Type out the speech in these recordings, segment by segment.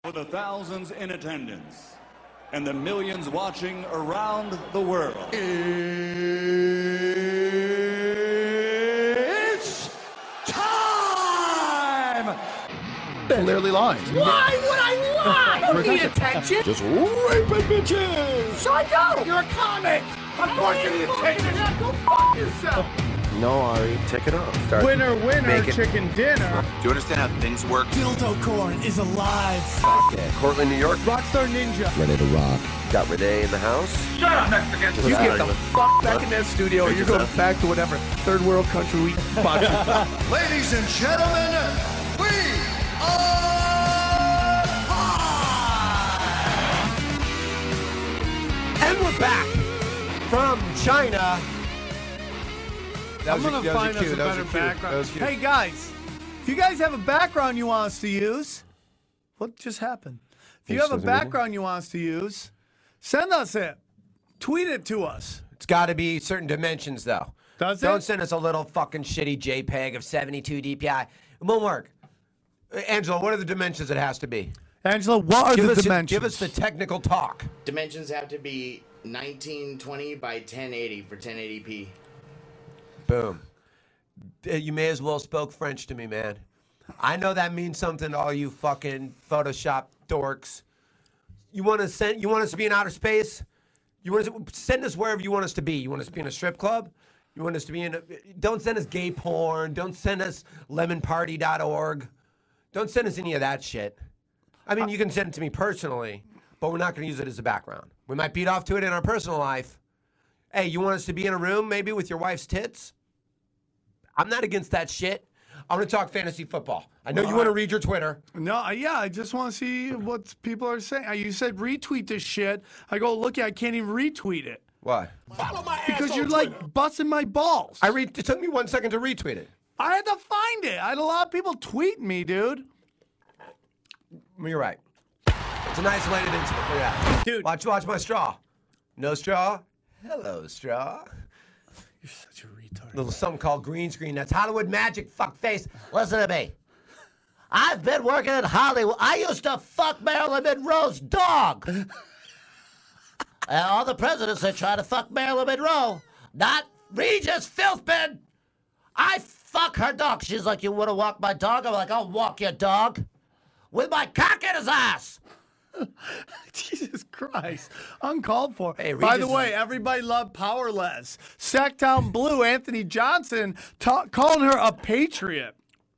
For the thousands in attendance and the millions watching around the world. It's time! Clearly lying. Why would I lie? I don't need attention. Just raping bitches. So I don't. You're a comic. Of course you need attention. Go fuck yourself. No, Ari, take it off. Winner, chicken dinner. Do you understand how things work? Dildo corn is alive. Cortland, New York. Rockstar Ninja. Ready to rock. Got Renee in the house. Shut up, Mexican! You get the fuck back in that studio and you're going back to whatever third world country we fuck. Ladies and gentlemen, we are live! And we're back from China. I'm going to find us a better background. Hey, guys, if you guys have a background you want us to use, what just happened? If you have a background you want us to use, send us it. Tweet it to us. It's got to be certain dimensions, though. Does it? Don't send us a little fucking shitty JPEG of 72 DPI. It won't work. Angela, what are the dimensions it has to be? Angela, what are the dimensions? Give us the technical talk. Dimensions have to be 1920 by 1080 for 1080p. Boom. You may as well spoke French to me, man. I know that means something to all you fucking Photoshop dorks. You want us to be in outer space? You want us to send us wherever you want us to be. You want us to be in a strip club? You want us to be don't send us gay porn. Don't send us lemonparty.org. Don't send us any of that shit. I mean, you can send it to me personally, but we're not going to use it as a background. We might beat off to it in our personal life. Hey, you want us to be in a room maybe with your wife's tits? I'm not against that shit. I want to talk fantasy football. I know you want to read your Twitter. No, yeah, I just want to see what people are saying. You said retweet this shit. I go look at it, I can't even retweet it. Why? Because you're like busting my balls. It took me 1 second to retweet it. I had to find it. I had a lot of people tweet me, dude. You're right. It's an isolated incident. Look at that. Dude. Watch my straw. No straw. Hello, straw. You're such a retard. Little something called green screen. That's Hollywood magic, fuckface. Listen to me. I've been working in Hollywood. I used to fuck Marilyn Monroe's dog. And all the presidents that try to fuck Marilyn Monroe, not Regis Philbin. I fuck her dog. She's like, you want to walk my dog? I'm like, I'll walk your dog with my cock in his ass. Jesus Christ. Uncalled for. Hey, by the way, everybody loved Powerless. Sacktown Blue, Anthony Johnson, calling her a patriot.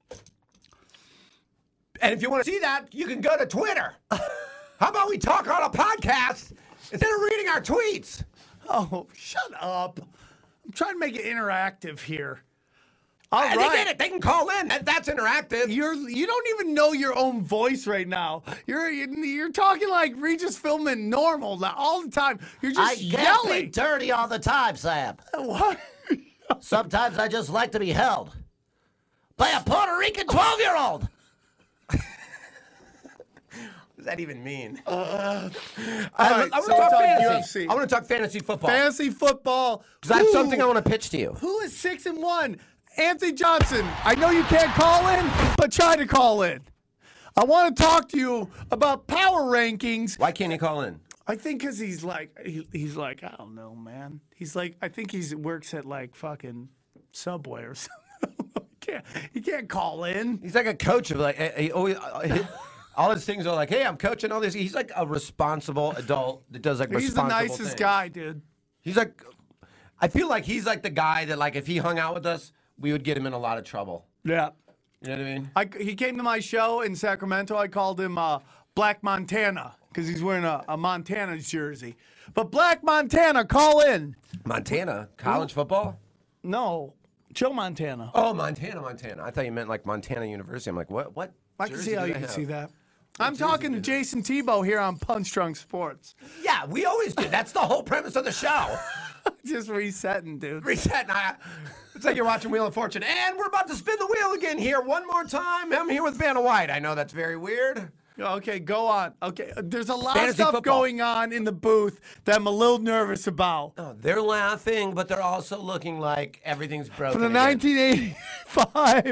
And if you want to see that, you can go to Twitter. How about we talk on a podcast instead of reading our tweets? Oh, shut up. I'm trying to make it interactive here. All They right. get it. They can call in. That's interactive. You don't even know your own voice right now. You're talking like Regis Philbin normal now, all the time. You're just yelling. Dirty all the time, Sam. What? Sometimes I just like to be held by a Puerto Rican 12-year-old. What does that even mean? All right, I want so to talk we're fantasy. UFC. I want to talk fantasy football. Fantasy football. Because I have something I want to pitch to you. Who is 6-1? Anthony Johnson. I know you can't call in, but try to call in. I want to talk to you about power rankings. Why can't he call in? I think because he's like, I don't know, man. He's like, I think he works at like fucking Subway or something. He can't call in. He's like a coach of like, he always, all his things are like, hey, I'm coaching all this. He's like a responsible adult that does like He's the responsible nicest things. guy, dude. He's like, I feel like he's like the guy that like if he hung out with us, we would get him in a lot of trouble. Yeah. You know what I mean? He came to my show in Sacramento. I called him Black Montana because he's wearing a Montana jersey. But Black Montana, call in. Montana? College football? No, Joe Montana. Oh, Montana. I thought you meant like Montana University. I'm like, what? I can see how you can see that. What I'm talking to Jason Tebow here on Punch Drunk Sports. Yeah, we always do. That's the whole premise of the show. Just resetting, dude. Resetting. It's like you're watching Wheel of Fortune. And we're about to spin the wheel again here. One more time. I'm here with Vanna White. I know that's very weird. Okay, go on. Okay, there's a lot Fantasy of stuff football. going on in the booth that I'm a little nervous about. Oh, they're laughing, but they're also looking like everything broken. For the again. 1985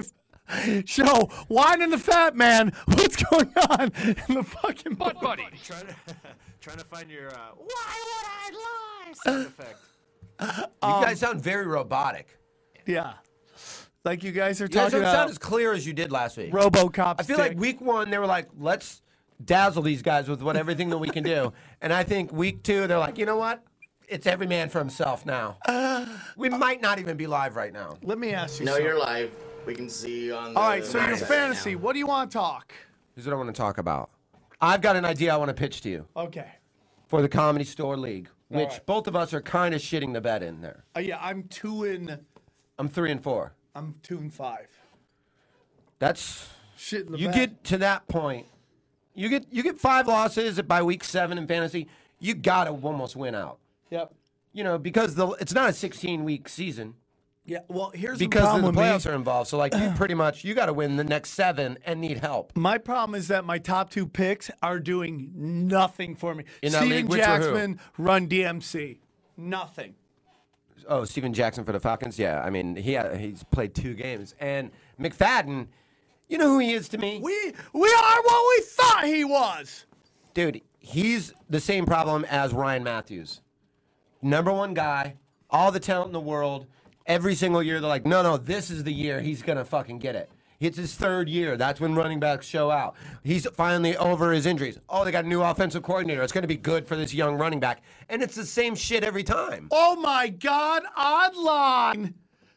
Show, whining the fat man. What's going on in the fucking Butt buddy. Trying to find your why would I lie sound effect. You guys sound very robotic. Yeah. Like you guys are You guys talking don't sound about as clear as you did last week. RoboCop. I feel like week 1 they were like, let's dazzle these guys with everything that we can do. And I think week 2 they're like, you know what? It's every man for himself now. We might not even be live right now. Let me ask you No, something. you're live. We can see you on the All right, so your website fantasy. now. What do you want to talk? Here's what I want to talk about. I've got an idea I want to pitch to you Okay. for the Comedy Store League, which right. both of us are kind of shitting the bed in there. Yeah, I'm 2 I'm 3 and 4. and 5. That's Shit in the you bed. get to that point. You get 5 losses by week 7 in fantasy. You gotta almost win out. Yep. You know, because it's not a 16-week season. Yeah. Well, here's Because the the problem with me. playoffs are involved. So, like, you got to win the next 7 and need help. My problem is that my top 2 picks are doing nothing for me. In that Steven league, which or who? Jackson, Run DMC. Nothing. Oh, Steven Jackson for the Falcons? Yeah, I mean, he's played 2 games. And McFadden, you know who he is to me? We are what we thought he was. Dude, he's the same problem as Ryan Matthews. Number 1 guy, all the talent in the world. Every single year, they're like, no, this is the year he's going to fucking get it. It's his 3rd year. That's when running backs show out. He's finally over his injuries. Oh, they got a new offensive coordinator. It's going to be good for this young running back. And it's the same shit every time. Oh, my God. Odd line.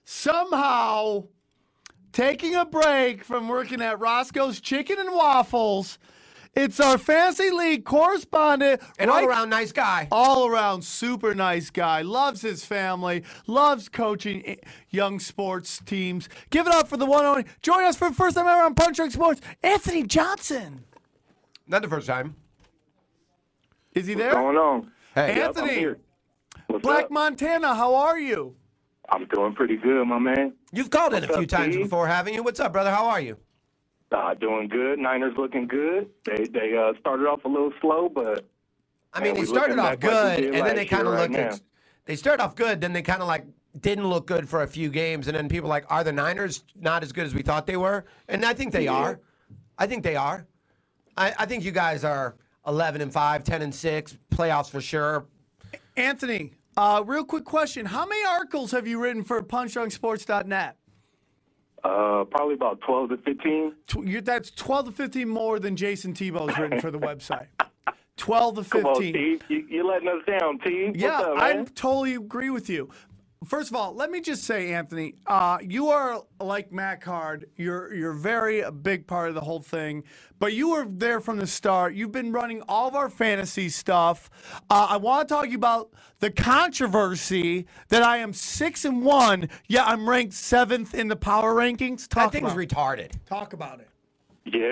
Somehow taking a break from working at Roscoe's Chicken and Waffles. It's our fantasy league correspondent. And all around nice guy. All around super nice guy. Loves his family. Loves coaching young sports teams. Give it up for the one and only. Join us for the first time ever on Punch Drunk Sports, Anthony Johnson. Not the first time. Is he there? What's going on? Hey, Yep, Anthony. I'm here. What's Black up? Montana, how are you? I'm doing pretty good, my man. you've called in a What's few up, times Steve? before, haven't you? What's up, brother? How are you? Doing good. Niners looking good. They started off a little slow, but I mean, man, they we started looking off back like we good, did and then they last kind of year looked. right now. They started off good, then they kind of like didn't look good for a few games, and then people are like, are the Niners not as good as we thought they were? And I think they are. I think they are. I think you guys are 11-5, 10-6, playoffs for sure. Anthony, real quick question. How many articles have you written for PunchDrunkSports.net? Probably about 12 to 15. That's 12 to 15 more than Jason Tebow's written for the website. 12 to 15. Come on, Steve. You're letting us down, T. Yeah, What's up, I man? totally agree with you. First of all, let me just say, Anthony, you are like Matt Card. You're very a big part of the whole thing, but you were there from the start. You've been running all of our fantasy stuff. I want to talk to you about the controversy that I am 6-1. Yeah, I'm ranked 7th in the power rankings. That thing's retarded. Talk about it. Yeah,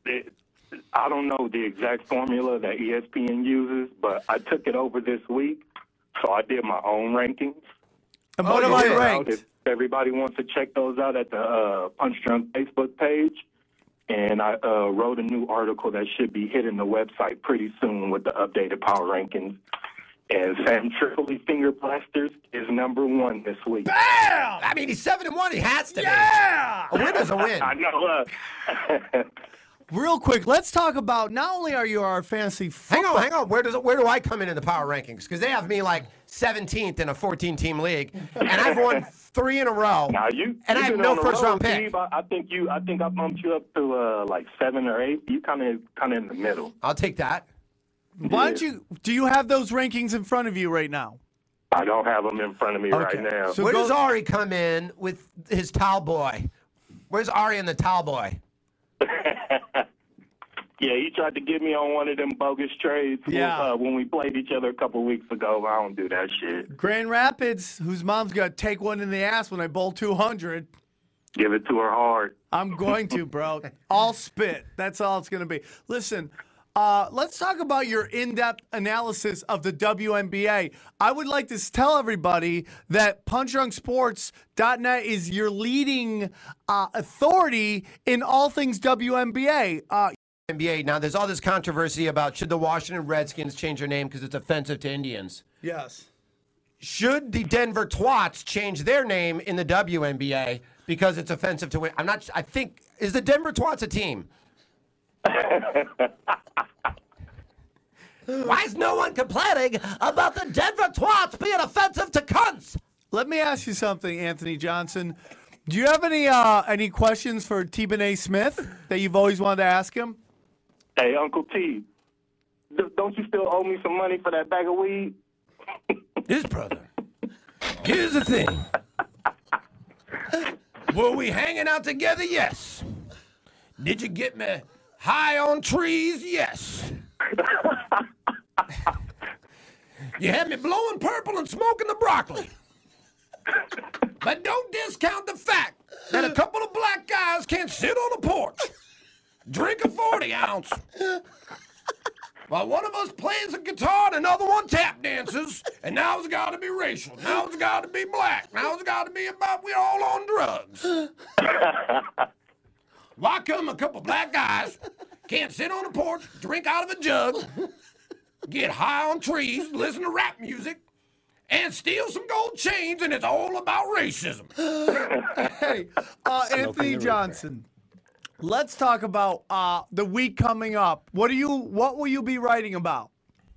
I don't know the exact formula that ESPN uses, but I took it over this week, so I did my own rankings. And what am I yeah. ranked? If everybody wants to check those out at the Punch Drunk Facebook page, and I wrote a new article that should be hitting the website pretty soon with the updated power rankings. And Sam Tripoli Finger Blasters is number 1 this week. Bam! I mean, he's 7-1. He has to Yeah! be. A win is a win. I know. Real quick, let's talk about not only are you our fantasy football. Hang on. Where do I come in the power rankings? Because they have me like 17th in a 14-team league, and I've won 3 in a row. Now and I have no first-round pick. Steve, I think I bumped you up to like 7 or 8. You kind of in the middle. I'll take that. Why don't you? Do you have those rankings in front of you right now? I don't have them in front of me Okay. right now. So Where go- does Ari come in with his towel boy? Where's Ari and the towel boy? Yeah, he tried to get me on one of them bogus trades when we played each other a couple weeks ago. I don't do that shit. Grand Rapids, whose mom's got to take one in the ass when I bowl 200. Give it to her hard. I'm going to, bro. All spit. That's all it's going to be. Listen, let's talk about your in-depth analysis of the WNBA. I would like to tell everybody that PunchDrunkSports.net is your leading authority in all things WNBA. NBA. Now, there's all this controversy about should the Washington Redskins change their name because it's offensive to Indians. Yes. should the Denver Twats change their name in the WNBA because it's offensive to women? I think, is the Denver Twats a team? Why is no one complaining about the Denver Twats being offensive to cunts? Let me ask you something, Anthony Johnson. Do you have any questions for T-B'nai Smith that you've always wanted to ask him? Hey, Uncle T, don't you still owe me some money for that bag of weed? This brother. Here's the thing. Were we hanging out together? Yes. Did you get me high on trees? Yes. You had me blowing purple and smoking the broccoli. But don't discount the fact that a couple of black guys can sit on a porch, drink a 40-ounce, while one of us plays a guitar and another one tap dances, and now it's got to be racial. Now it's got to be black. Now it's got to be about we're all on drugs. Why come a couple black guys can't sit on a porch, drink out of a jug, get high on trees, listen to rap music, and steal some gold chains, and it's all about racism? Hey, Anthony Johnson, let's talk about the week coming up. What will you be writing about?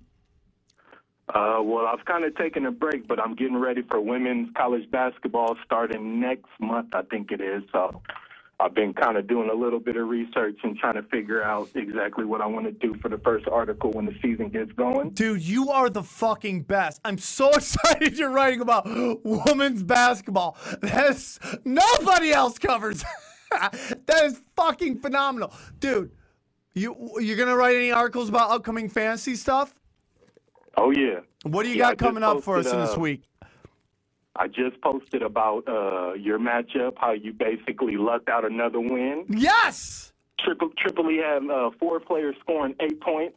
Well, I've kind of taken a break, but I'm getting ready for women's college basketball starting next month, I think it is. So I've been kind of doing a little bit of research and trying to figure out exactly what I want to do for the first article when the season gets going. Dude, you are the fucking best. I'm so excited you're writing about women's basketball. That's nobody else covers. That is fucking phenomenal. Dude, you're going to write any articles about upcoming fantasy stuff? Oh, yeah. What do you got coming up for us in this week? I just posted about your matchup, how you basically lucked out another win. Yes! Tripoli had 4 players scoring 8 points.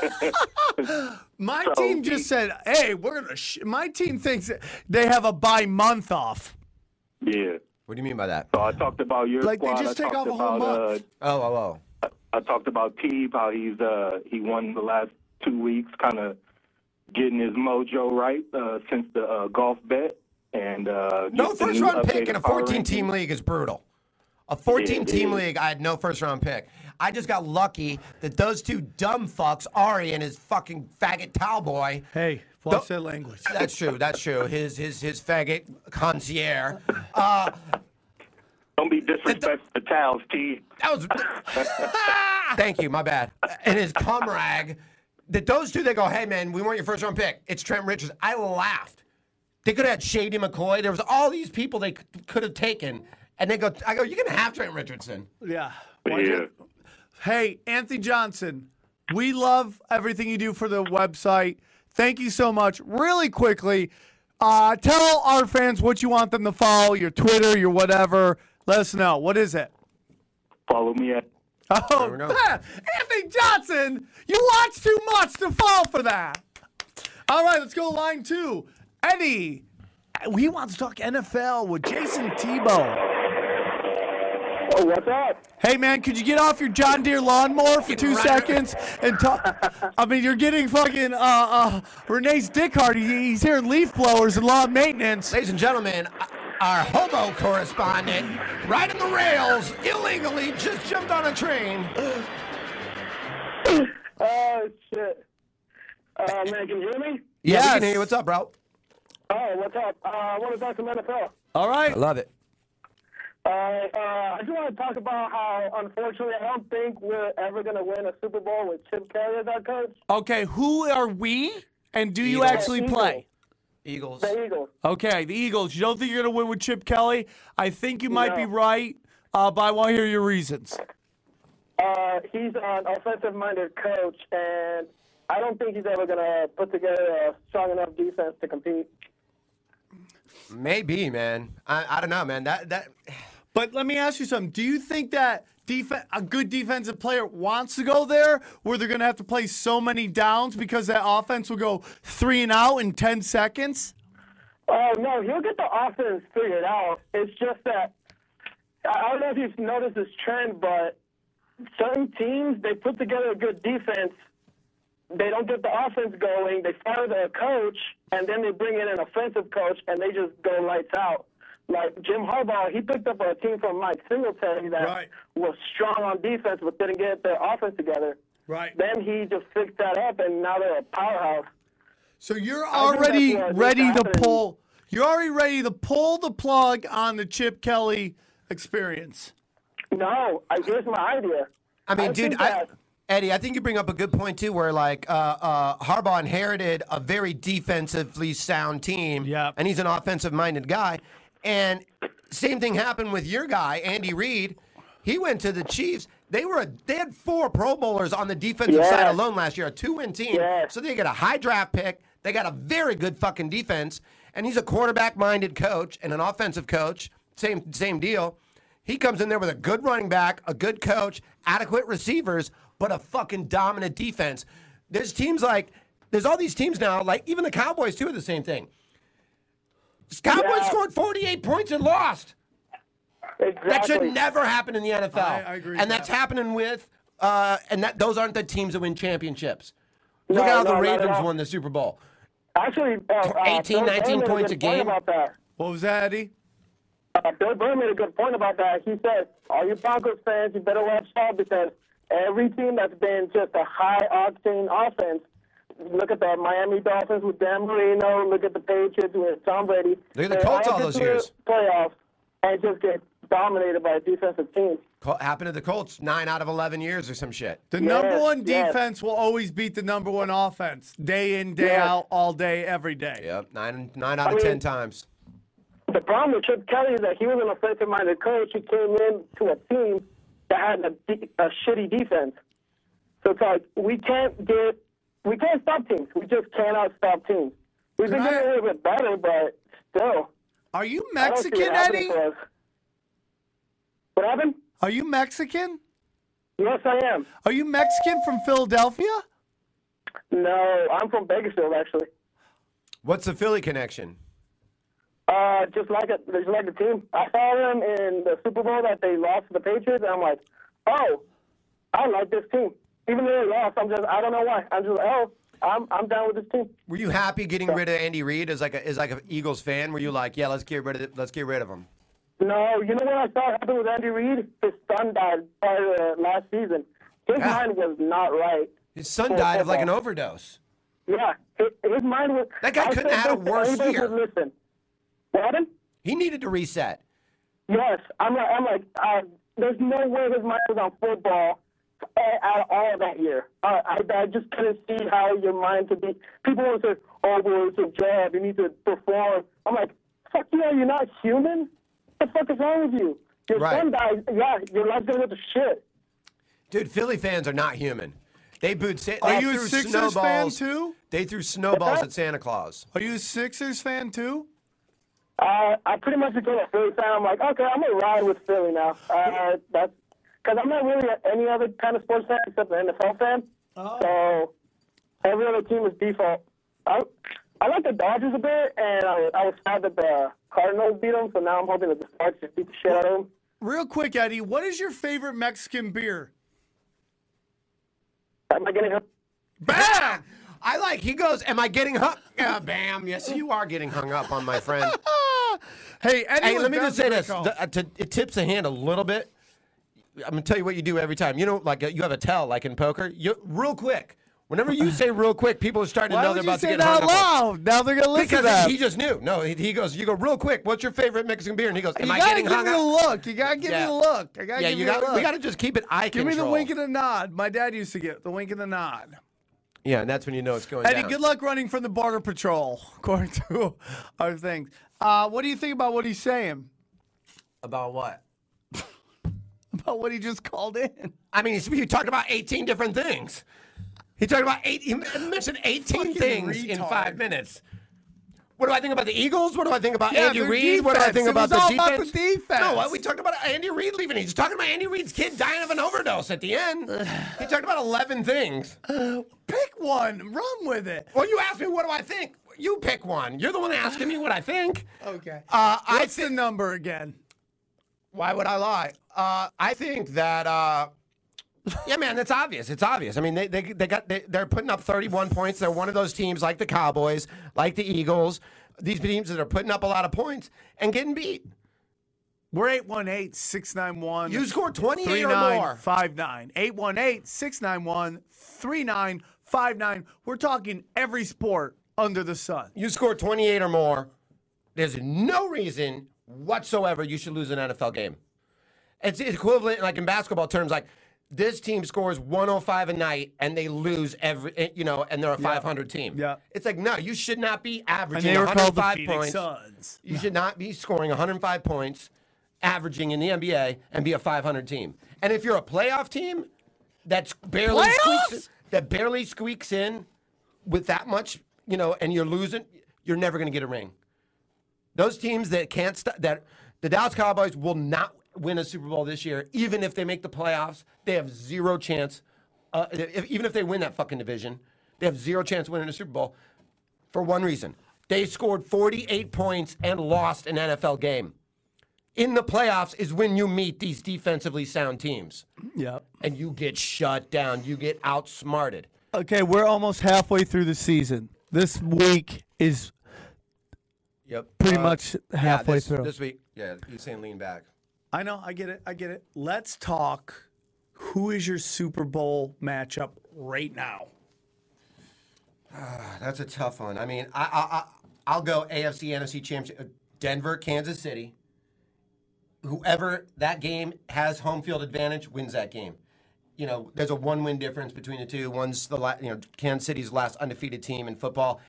My team just said, hey, we're going to my team thinks they have a bye month off. Yeah. What do you mean by that? So I talked about your like squad. They just take off a whole month. I talked about Teeb, how he won the last 2 weeks, kind of getting his mojo right since the golf bet. And no first-round pick in a 14-team league is brutal. A 14-team league, I had no first-round pick. I just got lucky that those two dumb fucks, Ari and his fucking faggot towel boy. Hey, watch that language. That's true. That's true. His faggot concierge. Don't be disrespectful to towels, T. That was. Thank you. My bad. And his cum rag. That those two, they go, hey man, we want your first-round pick. It's Trent Richardson. I laughed. They could have had Shady McCoy. There was all these people they could have taken. And I go, you're going to have Trent Richardson. Yeah. Yeah. Hey, Anthony Johnson, we love everything you do for the website. Thank you so much. Really quickly, tell our fans what you want them to follow, your Twitter, your whatever. Let us know. What is it? Follow me at... Oh, Anthony Johnson, you watch too much to fall for that. All right, let's go line 2. Eddie, he wants to talk NFL with Jason Tebow. Oh, what's up? Hey, man, could you get off your John Deere lawnmower for 2 seconds and talk? I mean, you're getting fucking Renee's dick hard. He's hearing leaf blowers and lawn maintenance. Ladies and gentlemen, our hobo correspondent, riding the rails, illegally just jumped on a train. Oh, shit. Man, can you hear me? Yeah, we can hear you. What's up, bro? Oh, what's up? I want to talk some NFL. All right. I love it. I just want to talk about how, unfortunately, I don't think we're ever going to win a Super Bowl with Chip Kelly as our coach. Okay, who are we, and do you actually play? Eagles. The Eagles. Okay, the Eagles. You don't think you're going to win with Chip Kelly? I think you might be right, but I want to hear your reasons. He's an offensive-minded coach, and I don't think he's ever going to put together a strong enough defense to compete. Maybe, man. I don't know, man. That. But let me ask you something. Do you think that a good defensive player wants to go there where they're going to have to play so many downs because that offense will go 3 and out in 10 seconds? Oh, no, he'll get the offense figured out. It's just that, I don't know if you've noticed this trend, but certain teams, they put together a good defense, they don't get the offense going. They fire the coach, and then they bring in an offensive coach, and they just go lights out. Like Jim Harbaugh, he picked up a team from Mike Singletary that was strong on defense but didn't get their offense together. Right. Then he just fixed that up, and now they're a powerhouse. So you're already ready to pull. You're already ready to pull the plug on the Chip Kelly experience. No, here's my idea. I mean, dude, Eddie, I think you bring up a good point too, where like Harbaugh inherited a very defensively sound team, and he's an offensive-minded guy. And same thing happened with your guy, Andy Reid. He went to the Chiefs. They had 4 Pro Bowlers on the defensive side alone last year, a 2-win team. So they get a high draft pick. They got a very good fucking defense, and he's a quarterback-minded coach and an offensive coach. Same deal. He comes in there with a good running back, a good coach, adequate receivers, but a fucking dominant defense. There's all these teams now, like even the Cowboys too are the same thing. The Cowboys scored 48 points and lost. Exactly. That should never happen in the NFL. I agree. And that's happening with, those aren't the teams that win championships. Look at how the Ravens won the Super Bowl. Actually, 18, 19 points a game. About that. What was that, Eddie? Bill Burr made a good point about that. He said, all you Broncos fans, you better watch out because every team that's been just a high-octane offense, look at the Miami Dolphins with Dan Marino, look at the Patriots with Tom Brady. Look at the Colts all those years. Playoffs and just get dominated by a defensive team. Happened to the Colts 9 out of 11 years or some shit. The number one defense will always beat the number one offense, day in, day out, all day, every day. Yep, 9 out of 10 times. The problem with Chip Kelly is that he was an offensive-minded coach. He came in to a team that had a shitty defense. So it's like we can't stop teams. We just cannot stop teams. We've been getting a little bit better, but still. Are you Mexican, Eddie? What happened? Are you Mexican? Yes, I am. Are you Mexican from Philadelphia? No, I'm from Bakersfield, actually. What's the Philly connection? Just like the team. I saw them in the Super Bowl that they lost to the Patriots, and I'm like, oh, I like this team. Even though they lost, I don't know why. I'm just like, I'm down with this team. Were you happy getting rid of Andy Reid as like an Eagles fan? Were you like, yeah, let's get rid of him? No, you know what I saw happen with Andy Reid? His son died last season. His mind was not right. His son died of like an overdose. Yeah, his mind was. That guy couldn't have had a worse year. Listen, what happened? He needed to reset. Yes, I'm like, there's no way his mind was on football at all that year. I just couldn't see how your mind could be. People want to say, oh, well, it's a job. You need to perform. I'm like, fuck yeah, you're not human. What the fuck is wrong with you? Your son died. Yeah, your life's going to go to shit. Dude, Philly fans are not human. They booed. Are you a Sixers fan too? They threw snowballs at Santa Claus. Are you a Sixers fan too? I pretty much became a Philly fan. I'm like, okay, I'm gonna ride with Philly now. That's because I'm not really any other kind of sports fan except an NFL fan. Oh. So every other team is default. I like the Dodgers a bit, and I was sad that the Cardinals beat them. So now I'm hoping that the Sox just beat the shit out of them. Real quick, Eddie, what is your favorite Mexican beer? Am I getting hung? Bam! He goes, am I getting hung? Yeah, bam. Yes, you are getting hung up on my friend. Hey, Eddie, let me just say this. It tips the hand a little bit. I'm going to tell you what you do every time. You know, like you have a tell, like in poker. Real quick. Whenever you say real quick, people are starting to know they're about to get hung up. Why would you say that loud? Now they're going to listen to that. Because he just knew. No, he goes, you go real quick. What's your favorite Mexican beer? And he goes, am I getting hung up? You got to give me a look. We got to just keep it eye control. Give me the wink and the nod. My dad used to get the wink and the nod. Yeah, and that's when you know it's going Eddie, down. good luck running from the Border Patrol, according to our things. What do you think about what he's saying? About what? About what he just called in. I mean, he talked about 18 different things. He mentioned 18 things in 5 minutes. What do I think about the Eagles? What do I think about Andy Reid? What do I think about the defense? About the defense. No, we talked about Andy Reid leaving. He's talking about Andy Reid's kid dying of an overdose at the end. He talked about 11 things. Pick one. Run with it. Well, you asked me what do I think. You pick one. You're the one asking me what I think. Okay. What's the number again? Why would I lie? I think that Yeah, man, that's obvious. It's obvious. I mean, they're putting up 31 points. They're one of those teams like the Cowboys, like the Eagles. These teams that are putting up a lot of points and getting beat. We're 818-691. You scored 28 or more. 3959. 818-691-3959. We're talking every sport under the sun. You scored 28 or more. There's no reason whatsoever you should lose an NFL game. It's equivalent, like in basketball terms, like this team scores 105 a night and they lose and they're a 500 team. Yeah. It's like, no, you should not be averaging And they were called the 105 Phoenix points. Suns. You should not be scoring 105 points, averaging in the NBA, and be a 500 team. And if you're a playoff team that's barely squeaks in with that much, and you're losing, you're never going to get a ring. Those teams that can't that the Dallas Cowboys will not win a Super Bowl this year, even if they make the playoffs. They have zero chance. Even if they win that fucking division, they have zero chance of winning a Super Bowl for one reason. They scored 48 points and lost an NFL game. In the playoffs is when you meet these defensively sound teams. Yep. And you get shut down. You get outsmarted. Okay, we're almost halfway through the season. This week is pretty much halfway through. This week, he's saying lean back. I know, I get it. Let's talk. Who is your Super Bowl matchup right now? That's a tough one. I mean, I'll go AFC, NFC Championship. Denver, Kansas City. Whoever that game has home field advantage wins that game. There's a 1-win difference between the two. One's Kansas City's last undefeated team in football.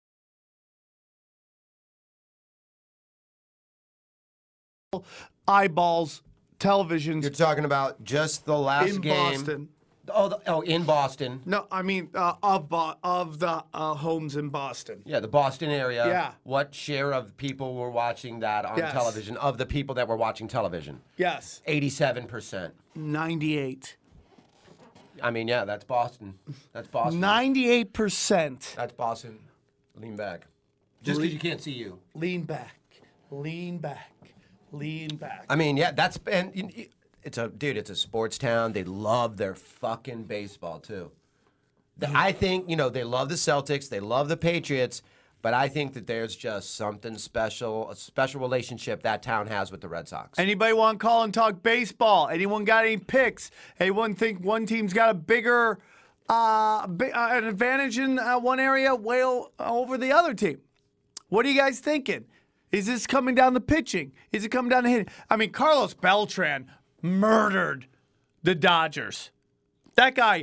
Eyeballs, televisions. You're talking about just the last game. In Boston. In Boston. No, I mean of the homes in Boston. Yeah, the Boston area. Yeah. What share of people were watching that on television, of the people that were watching television? Yes. 87%. 98. I mean, yeah, that's Boston. 98%. That's Boston. Lean back. Just because you can't see you. Lean back. I mean, yeah, it's a sports town. They love their fucking baseball too. I think, they love the Celtics, they love the Patriots, but I think that there's just something special, a special relationship that town has with the Red Sox. Anybody want to call and talk baseball? Anyone got any picks? Anyone think one team's got a bigger an advantage in one area way over the other team? What are you guys thinking? Is this coming down the pitching? Is it coming down the hitting? I mean, Carlos Beltran murdered the Dodgers. That guy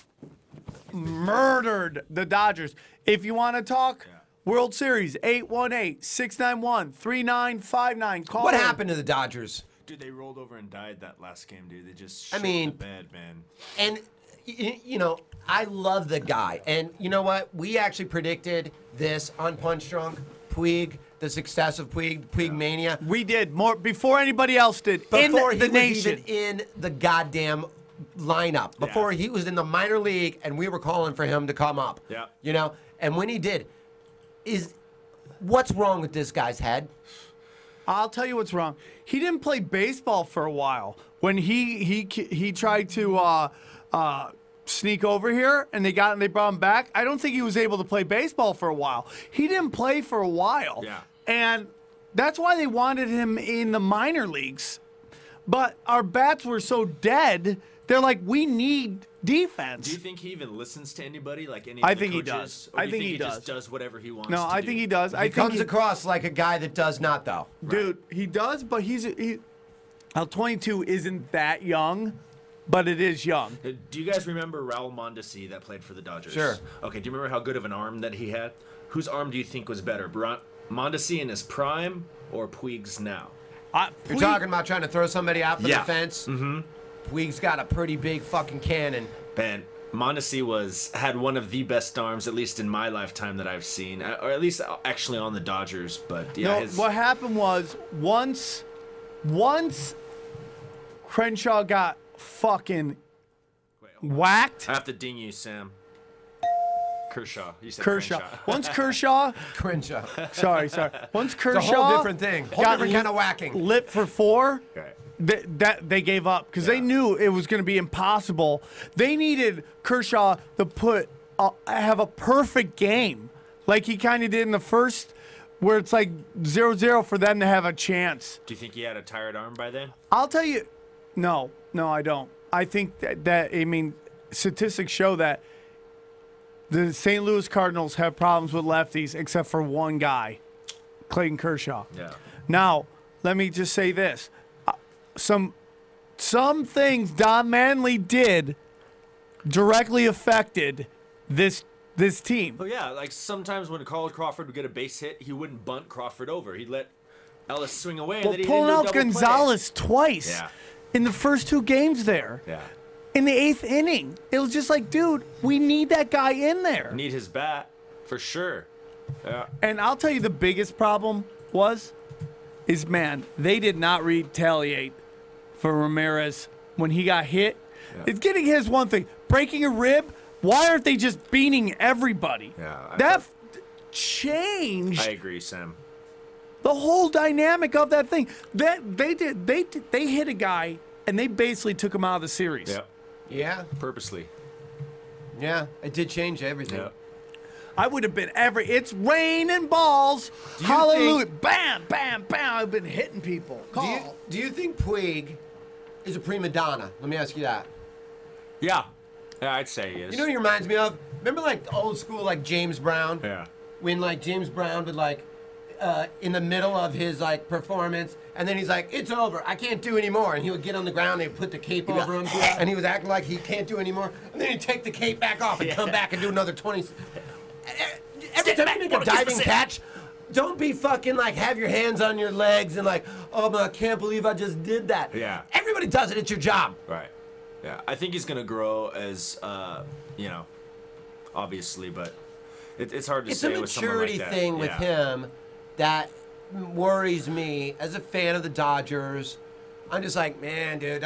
murdered the Dodgers. If you want to talk World Series, 818-691-3959. Call What in. happened to the Dodgers? Dude, they rolled over and died that last game, dude. They just shit the bed, man. And, I love the guy. And you know what? We actually predicted this on Punch Drunk. Puig, the success of Puig Mania. We did more before anybody else did. Before in he the was nation. even in the goddamn lineup. Before he was in the minor league, and we were calling for him to come up. Yeah. And when he did, what's wrong with this guy's head? I'll tell you what's wrong. He didn't play baseball for a while. When he tried to sneak over here and they brought him back, I don't think he was able to play baseball for a while. He didn't play for a while. Yeah. And that's why they wanted him in the minor leagues. But our bats were so dead, they're like, we need defense. Do you think he even listens to anybody? Like any? I think he coaches? does. Or I do you think he he does. Just does whatever he wants. No, I think he does. He comes across like a guy that does not, though. Dude, he does, but he's 22 isn't that young, but it is young. Do you guys remember Raul Mondesi that played for the Dodgers? Sure. Okay, do you remember how good of an arm that he had? Whose arm do you think was better, Mondesi in his prime or Puig's now? You're talking about trying to throw somebody out from the fence? Mm-hmm. Puig's got a pretty big fucking cannon. Man, Mondesi had one of the best arms, at least in my lifetime, that I've seen, or at least actually on the Dodgers. But yeah, no, what happened was once Crenshaw got fucking whacked. I have to ding you, Sam. Kershaw. You said Kershaw. Crenshaw. Once Kershaw. Crenshaw. Sorry. Once Kershaw. It's a whole different thing. Whole different kind of whacking. Lit for 4. Okay. They gave up because they knew it was going to be impossible. They needed Kershaw to have a perfect game, like he kind of did in the first, where it's like 0-0 for them to have a chance. Do you think he had a tired arm by then? I'll tell you, no, I don't. I think that statistics show that the St. Louis Cardinals have problems with lefties except for one guy, Clayton Kershaw. Yeah. Now, let me just say this. Some things Don Manley did directly affected this team. Oh yeah, like sometimes when Carl Crawford would get a base hit, he wouldn't bunt Crawford over. He'd let Ellis swing away. Well, and then pulling out double Gonzalez play. twice in the first 2 games there. Yeah. In the 8th inning, it was just like, dude, we need that guy in there. Need his bat for sure. Yeah. And I'll tell you, the biggest problem is they did not retaliate for Ramirez when he got hit. Yeah. It's getting his one thing. Breaking a rib, why aren't they just beating everybody? Yeah, that changed. I agree, Sam. The whole dynamic of that thing. They hit a guy and they basically took him out of the series. Yeah. Yeah. Purposely. Yeah, it did change everything. Yeah. I would have been it's rain and balls. Hallelujah. Bam, bam, bam. I've been hitting people. Do you think Puig is a prima donna? Let me ask you that. Yeah. Yeah, I'd say he is. You know what he reminds me of? Remember like old school like James Brown? Yeah. When like James Brown would like in the middle of his like performance, and then he's like, "It's over. I can't do anymore." And he would get on the ground and he'd put the cape over him, and he was acting like he can't do anymore. And then he'd take the cape back off and come back and do another 20. Every time you make a diving catch, don't be fucking like have your hands on your legs and like, "Oh man, I can't believe I just did that." Yeah. Everybody does it. It's your job. Right. Yeah. I think he's gonna grow as obviously, but it's hard to say with someone like that. It's a maturity thing with him that worries me as a fan of the Dodgers. I'm just like, man, dude,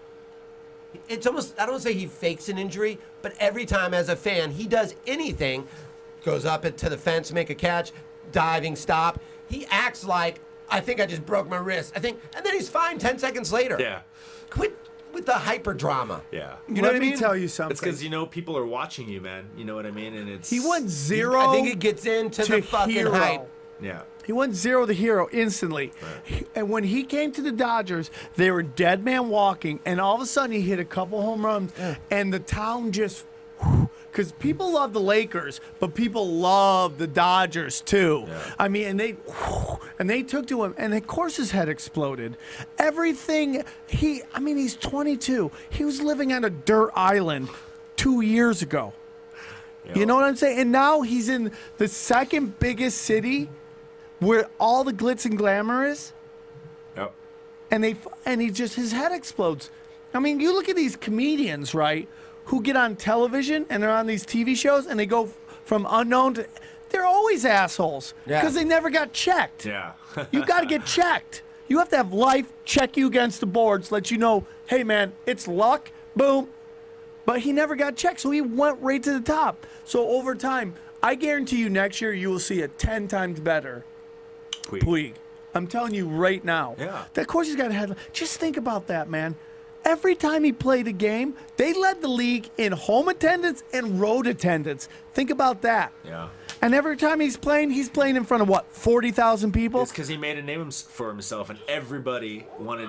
it's almost, I don't say he fakes an injury, but every time as a fan he does anything, goes up to the fence, make a catch, diving, stop, he acts like, I think I just broke my wrist. And then he's fine 10 seconds later. Yeah. Quit with the hyper drama. Yeah. You know what I mean? Let me tell you something. It's because people are watching you, man. You know what I mean? And it's he went 0. I think it gets into the fucking hero. hype. Yeah. He went 0 to hero instantly. Right. And when he came to the Dodgers, they were dead man walking, and all of a sudden he hit a couple home runs, and the town just, because people love the Lakers, but people love the Dodgers too. Yeah. I mean, and they took to him, and of course his head exploded. Everything, he's 22. He was living on a dirt island 2 years ago. Yep. You know what I'm saying? And now he's in the second biggest city where all the glitz and glamour is. Yep. And his head explodes. I mean, you look at these comedians, right, who get on television and they're on these TV shows and they go from unknown to, they're always assholes because they never got checked. Yeah. You got to get checked. You have to have life check you against the boards, let you know, hey man, it's luck, boom. But he never got checked, so he went right to the top. So over time, I guarantee you next year you will see a 10 times better Puig. I'm telling you right now. Yeah. Of course he's got a headline. Just think about that, man. Every time he played a game, they led the league in home attendance and road attendance. Think about that. Yeah. And every time he's playing in front of what, 40,000 people? It's because he made a name for himself, and everybody wanted.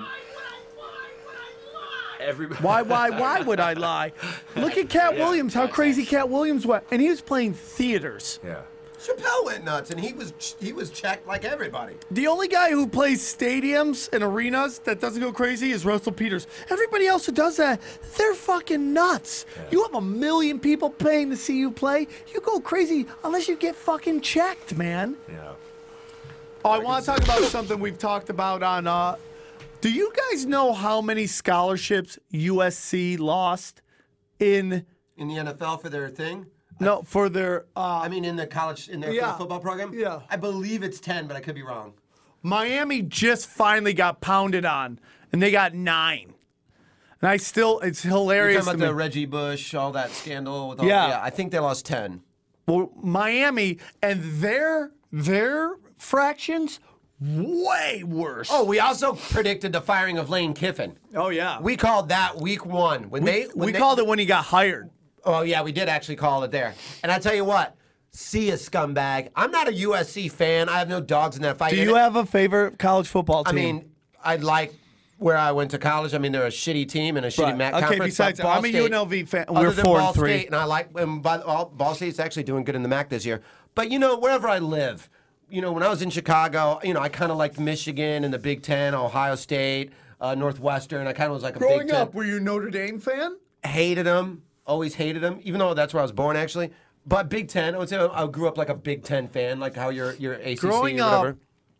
Why would I lie? Look at Cat Williams, how crazy Cat Williams went. And he was playing theaters. Yeah. Chappelle went nuts, and he was checked like everybody. The only guy who plays stadiums and arenas that doesn't go crazy is Russell Peters. Everybody else who does that, they're fucking nuts. Yeah. You have 1 million people paying to see you play, you go crazy unless you get fucking checked, man. Yeah. Oh, I want to talk about something we've talked about on... do you guys know how many scholarships USC lost in the NFL for their thing? No, for their... in the college, for the football program? Yeah. I believe it's 10, but I could be wrong. Miami just finally got pounded on, and they got 9. And it's hilarious. You're talking about the Reggie Bush, all that scandal? I think they lost 10. Well, Miami and their fractions way worse. Oh, we also predicted the firing of Lane Kiffin. Oh yeah. We called that week 1. We called it when he got hired. Oh yeah, we did actually call it there. And I tell you what, see a scumbag. I'm not a USC fan. I have no dogs in that fight. Do you have a favorite college football team? I mean, I'd like where I went to college. I mean, they're a shitty team and a shitty MAC conference. Okay, besides, I'm a UNLV fan. We're 4-3. Ball State, and I like Ball State's actually doing good in the MAC this year. But wherever I live, when I was in Chicago, I kind of liked Michigan and the Big Ten, Ohio State, Northwestern. I kind of was like a Big Ten. Growing up, were you a Notre Dame fan? Hated them. Always hated them, even though that's where I was born, actually. But Big Ten, I would say I grew up like a Big Ten fan, like how you're ACC Growing or whatever. Up,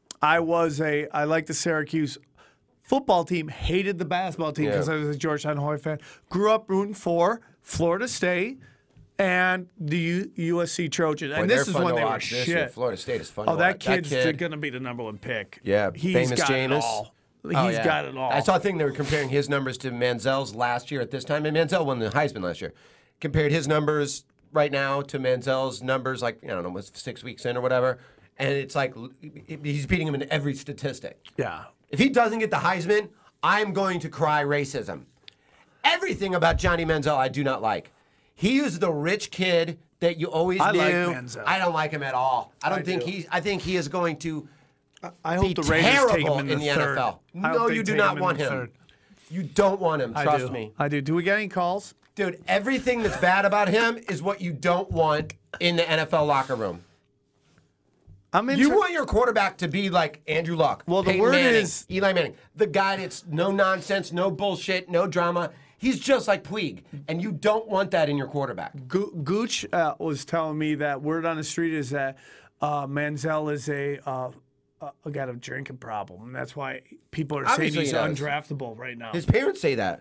I liked the Syracuse football team, hated the basketball team because I was a Georgetown Hoyt fan. Grew up rooting for Florida State and the USC Trojans. Boy, and this is when they were watch. shit. Florida State is fun to watch. That kid's going to be the number 1 pick. Yeah, He's famous got Jameis. It all. He's got it all. I saw a thing they were comparing his numbers to Manziel's last year at this time, and Manziel won the Heisman last year. Compared his numbers right now to Manziel's numbers, like, I don't know, was 6 weeks in or whatever, and it's like he's beating him in every statistic. Yeah. If he doesn't get the Heisman, I'm going to cry racism. Everything about Johnny Manziel I do not like. He is the rich kid that you always knew. I like Manziel. I don't like him at all. I think he is going to I hope be the Raiders take him terrible in in the the third. NFL. I hope No, they you do take not him in want the him. third. You don't want him. Trust me. I do. Do we get any calls? Dude, everything that's bad about him is what you don't want in the NFL locker room. You want your quarterback to be like Andrew Luck. Well, the Peyton word Manning, is Eli Manning, the guy that's no nonsense, no bullshit, no drama. He's just like Puig, and you don't want that in your quarterback. Gooch was telling me that word on the street is that Manziel is got a drinking problem, and that's why people are Obviously saying he's he does. undraftable right now. His parents say that.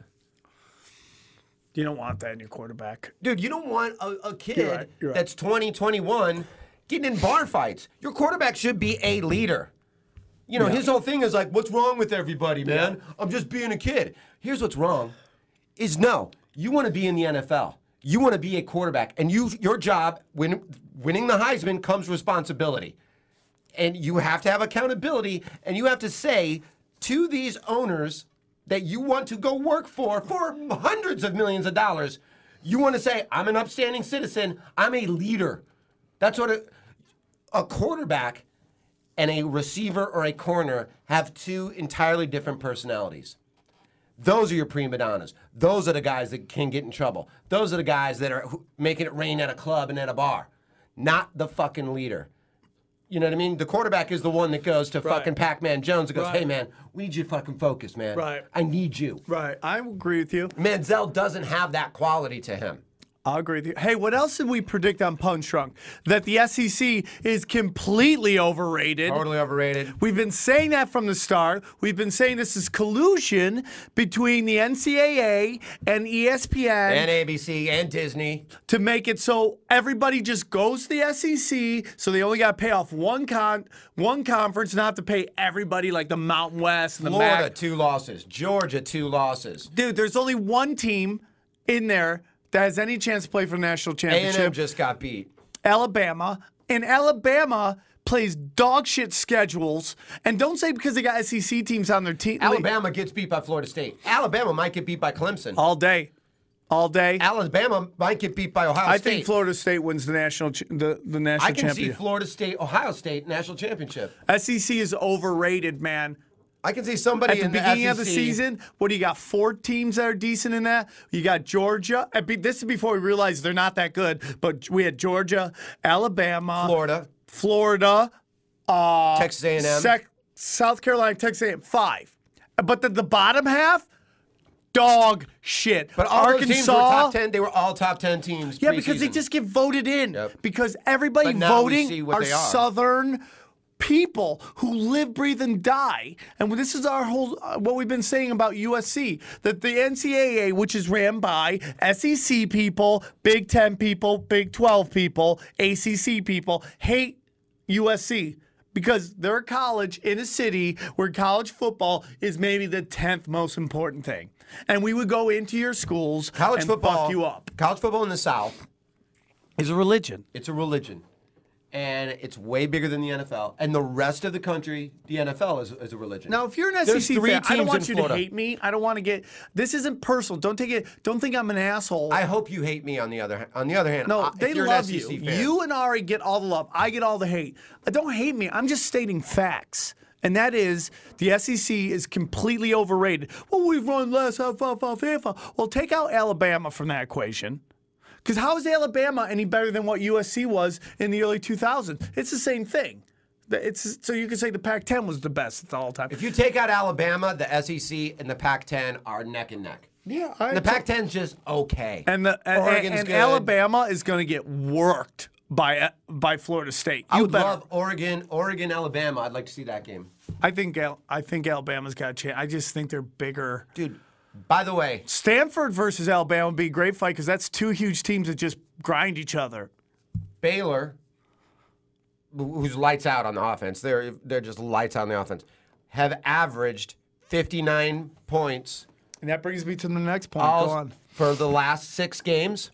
You don't want that in your quarterback. Dude, you don't want a kid You're right. that's 20, 21 getting in bar fights. Your quarterback should be a leader. His whole thing is like, what's wrong with everybody, man? I'm just being a kid. Here's what's wrong is no, you want to be in the NFL. You want to be a quarterback. And your job, winning the Heisman, comes responsibility. And you have to have accountability, and you have to say to these owners that you want to go work for hundreds of millions of dollars, you want to say, I'm an upstanding citizen, I'm a leader. That's what a quarterback and a receiver or a corner have two entirely different personalities. Those are your prima donnas. Those are the guys that can get in trouble. Those are the guys that are making it rain at a club and at a bar. Not the fucking leader. You know what I mean? The quarterback is the one that goes to fucking Pac-Man Jones and goes, hey, man, we need you to fucking focus, man. Right. I need you. Right. I agree with you. Manziel doesn't have that quality to him. I'll agree with you. Hey, what else did we predict on Punch Drunk? That the SEC is completely overrated. Totally overrated. We've been saying that from the start. We've been saying this is collusion between the NCAA and ESPN. And ABC and Disney. To make it so everybody just goes to the SEC, so they only got to pay off one conference and not have to pay everybody like the Mountain West and the Florida, MAC. 2 losses. Georgia, 2 losses. Dude, there's only one team in there that has any chance to play for the national championship. A&M just got beat. Alabama. And Alabama plays dog shit schedules. And don't say because they got SEC teams on their team. Alabama gets beat by Florida State. Alabama might get beat by Clemson. All day. All day. Alabama might get beat by Ohio State. I think Florida State wins the national championship. I can see Florida State, Ohio State national championship. SEC is overrated, man. I can see somebody at the beginning of the season. What do you got? 4 teams that are decent in that. You got Georgia. This is before we realized they're not that good. But we had Georgia, Alabama, Florida, Texas A&M, South Carolina, Texas A&M. 5. But the bottom half, dog shit. But all Arkansas, those teams were top 10. They were all top 10 teams. Yeah, because they just get voted in. Yep. Because everybody voting are Southern people who live, breathe, and die. And this is our whole, what we've been saying about USC, that the NCAA, which is ran by SEC people, Big 10 people, Big 12 people, ACC people, hate USC because they're a college in a city where college football is maybe the 10th most important thing. And we would go into your schools and fuck you up. College football in the South It's a religion. It's a religion. And it's way bigger than the NFL. And the rest of the country, the NFL is a religion. Now, if you're an There's SEC 3 fan, I don't teams want in you Florida. to hate me. I don't want to get. This isn't personal. Don't think I'm an asshole. I hope you hate me on the other hand. No, if they you're love an you. SEC fan, You and Ari get all the love. I get all the hate. Don't hate me. I'm just stating facts. And that is, the SEC is completely overrated. Well, we've run less. Well, take out Alabama from that equation. Because how is Alabama any better than what USC was in the early 2000s? It's the same thing. So you can say the Pac-10 was the best at all time. if you take out Alabama, the SEC and the Pac-10 are neck and neck. Yeah, The Pac-10's just okay. And Oregon's good. Alabama is going to get worked by Florida State. I would love Oregon, Alabama. I'd like to see that game. I think Alabama's got a chance. I just think they're bigger. Dude, by the way, Stanford versus Alabama would be a great fight because that's 2 huge teams that just grind each other. Baylor, who's lights out on the offense, they're just lights out on the offense, have averaged 59 points. And that brings me to the next point. Go on. For the last 5 games,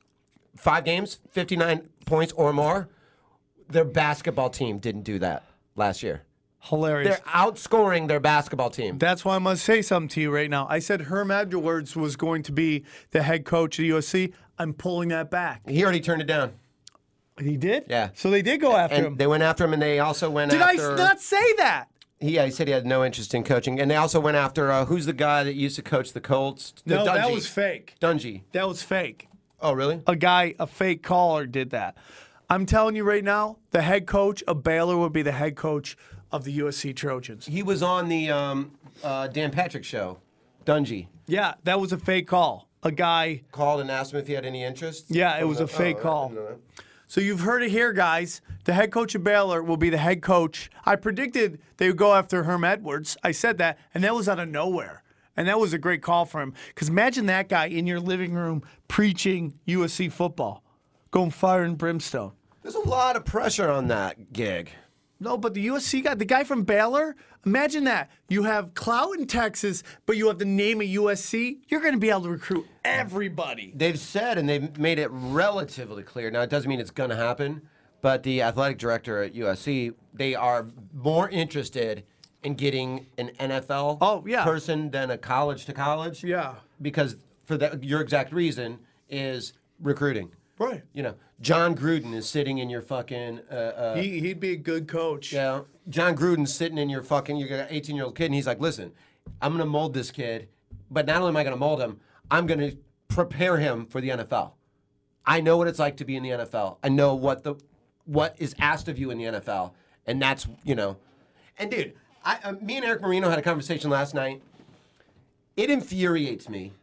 59 points or more. Their basketball team didn't do that last year. Hilarious. They're outscoring their basketball team. That's why I must say something to you right now. I said Herm Edwards was going to be the head coach of USC. I'm pulling that back. He already turned it down. He did? Yeah. So they did go after him. They went after him, and they also went Did after... I not say that? Yeah, he said he had no interest in coaching. And they also went after, who's the guy that used to coach the Colts? No, that Dungy. was fake. Dungy. That was fake. Oh, really? A fake caller did that. I'm telling you right now, the head coach of Baylor would be the head coach of the USC Trojans. He was on the Dan Patrick show, Dungy. Yeah, that was a fake call. A guy called and asked him if he had any interest. Yeah, it was a fake call. So you've heard it here, guys. The head coach of Baylor will be the head coach. I predicted they would go after Herm Edwards. I said that, and that was out of nowhere. And that was a great call for him. Because imagine that guy in your living room preaching USC football, going fire and brimstone. There's a lot of pressure on that gig. No, but the USC guy, the guy from Baylor, imagine that. You have clout in Texas, but you have the name of USC. You're going to be able to recruit everybody. They've said, and they've made it relatively clear. Now, it doesn't mean it's going to happen, but the athletic director at USC, they are more interested in getting an NFL person than a college to college. Yeah. Because for your exact reason is recruiting. Right. You know, John Gruden is sitting in your fucking... he'd be a good coach. Yeah. John Gruden's sitting in your fucking... You got an 18-year-old kid, and he's like, listen, I'm going to mold this kid, but not only am I going to mold him, I'm going to prepare him for the NFL. I know what it's like to be in the NFL. I know what is asked of you in the NFL, and that's, you know... And, dude, me and Eric Marino had a conversation last night. It infuriates me.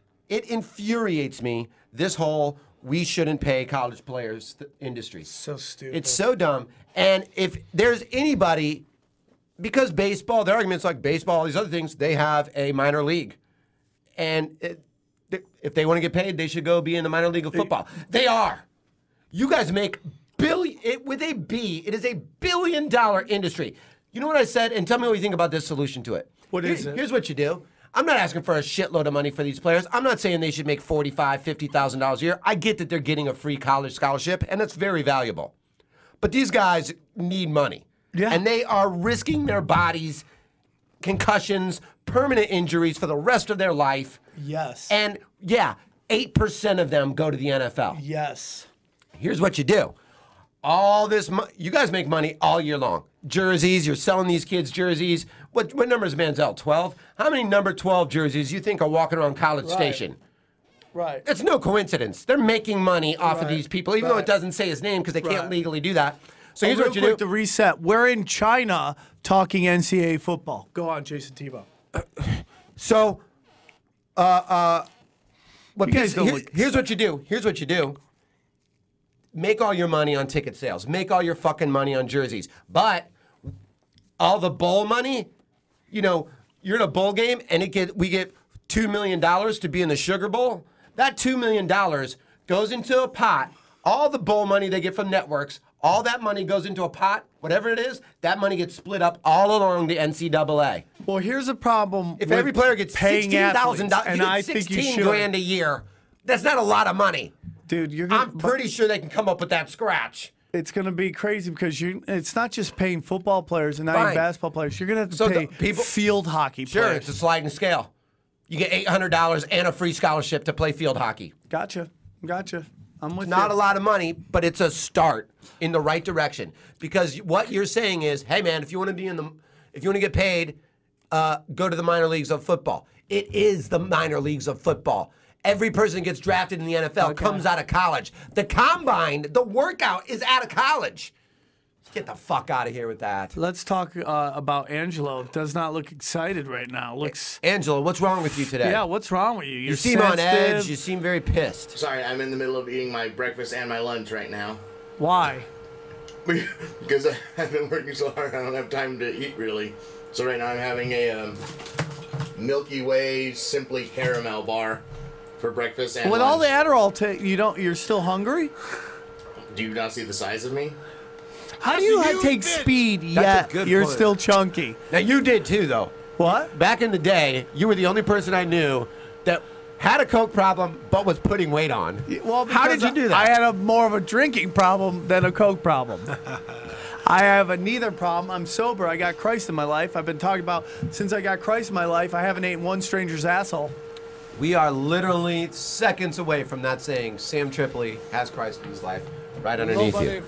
This whole... we shouldn't pay college players industry. So stupid. It's so dumb. And if there's anybody, because baseball, their arguments like baseball, all these other things, they have a minor league. And if they want to get paid, they should go be in the minor league of football. They are. You guys make with a B, it is a $1 billion industry. You know what I said? And tell me what you think about this solution to it. What is it? Here's what you do. I'm not asking for a shitload of money for these players. I'm not saying they should make $45,000, $50,000 a year. I get that they're getting a free college scholarship, and that's very valuable. But these guys need money. Yeah. And they are risking their bodies, concussions, permanent injuries for the rest of their life. Yes. And, 8% of them go to the NFL. Yes. Here's what you do. All this you guys make money all year long. Jerseys, you're selling these kids jerseys. What number is Manziel? 12? How many number 12 jerseys you think are walking around College Station? Right. It's no coincidence. They're making money off of these people, even though it doesn't say his name because they can't legally do that. So here's what you do. To reset, we're in China talking NCAA football. Go on, Jason Tebow. Here's what you do. Here's what you do. Make all your money on ticket sales. Make all your fucking money on jerseys. But all the bowl money, you're in a bowl game and we get $2 million to be in the Sugar Bowl. That $2 million goes into a pot. All the bowl money they get from networks, all that money goes into a pot. Whatever it is, that money gets split up all along the NCAA. Well, here's a problem. If every player gets paying $16,000, and I think you should. $16,000 a year, that's not a lot of money. Dude, I'm pretty sure they can come up with that scratch. It's going to be crazy because it's not just paying football players and not even basketball players. You're going to have to pay field hockey players. Sure, it's a sliding scale. You get $800 and a free scholarship to play field hockey. Gotcha. I'm with you. Not a lot of money, but it's a start in the right direction. Because what you're saying is, hey man, if you want to get paid, go to the minor leagues of football. It is the minor leagues of football. Every person gets drafted in the NFL comes out of college. The combine, the workout is out of college. Get the fuck out of here with that. Let's talk about Angelo. Does not look excited right now. Angelo, what's wrong with you today? Yeah, what's wrong with you? You seem on edge. You seem very pissed. Sorry, I'm in the middle of eating my breakfast and my lunch right now. Why? Because I've been working so hard, I don't have time to eat really. So right now I'm having a Milky Way Simply Caramel bar for breakfast and with lunch. all the Adderall, you're still hungry? Do you not see the size of me? How do you take speed yet you're still chunky? Now, you did too, though. What? Back in the day, you were the only person I knew that had a Coke problem but was putting weight on. Well, how did you do that? I had more of a drinking problem than a Coke problem. I have a neither problem. I'm sober. I got Christ in my life. I've been talking about since I got Christ in my life, I haven't eaten one stranger's asshole. We are literally seconds away from that saying Sam Tripoli has Christ in his life. Right underneath you.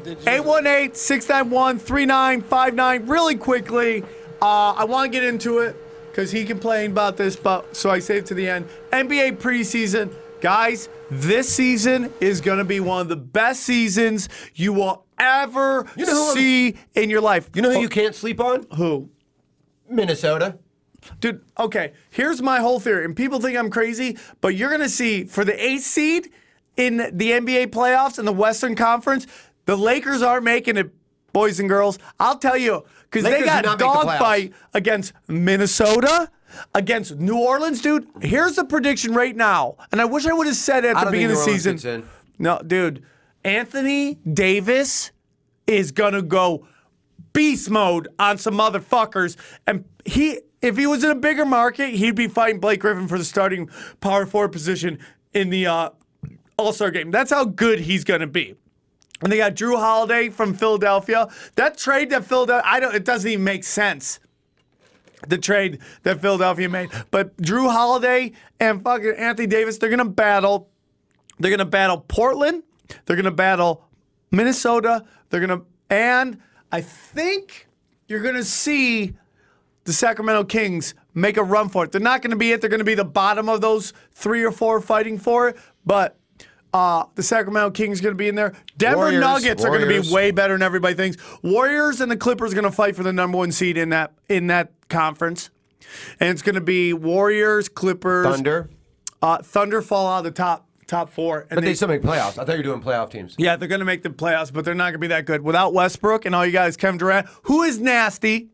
818-691-3959. Really quickly, I want to get into it because he complained about this, so I saved it to the end. NBA preseason. Guys, this season is going to be one of the best seasons you will ever see in your life. You know who you can't sleep on? Who? Minnesota. Dude, okay, here's my whole theory. And people think I'm crazy, but you're going to see for the 8th seed in the NBA playoffs in the Western Conference, the Lakers aren't making it, boys and girls. I'll tell you, because they got a dogfight against Minnesota, against New Orleans, dude. Here's the prediction right now, and I wish I would have said it at the beginning of the season. No, dude, Anthony Davis is gonna go beast mode on some motherfuckers, and if he was in a bigger market, he'd be fighting Blake Griffin for the starting power forward position in the All-Star game. That's how good he's going to be. And they got Drew Holiday from Philadelphia. That trade that it doesn't even make sense. The trade that Philadelphia made. But Drew Holiday and fucking Anthony Davis, they're going to battle. They're going to battle Portland. They're going to battle Minnesota. And I think you're going to see the Sacramento Kings make a run for it. They're not going to be it. They're going to be the bottom of those 3 or 4 fighting for it. But the Sacramento Kings are going to be in there. Denver Nuggets are going to be way better than everybody thinks. Warriors and the Clippers are going to fight for the number 1 seed in that conference. And it's going to be Warriors, Clippers. Thunder. Thunder fall out of the top 4. But they still make playoffs. I thought you were doing playoff teams. Yeah, they're going to make the playoffs, but they're not going to be that good. Without Westbrook and all you guys, Kevin Durant, who is nasty.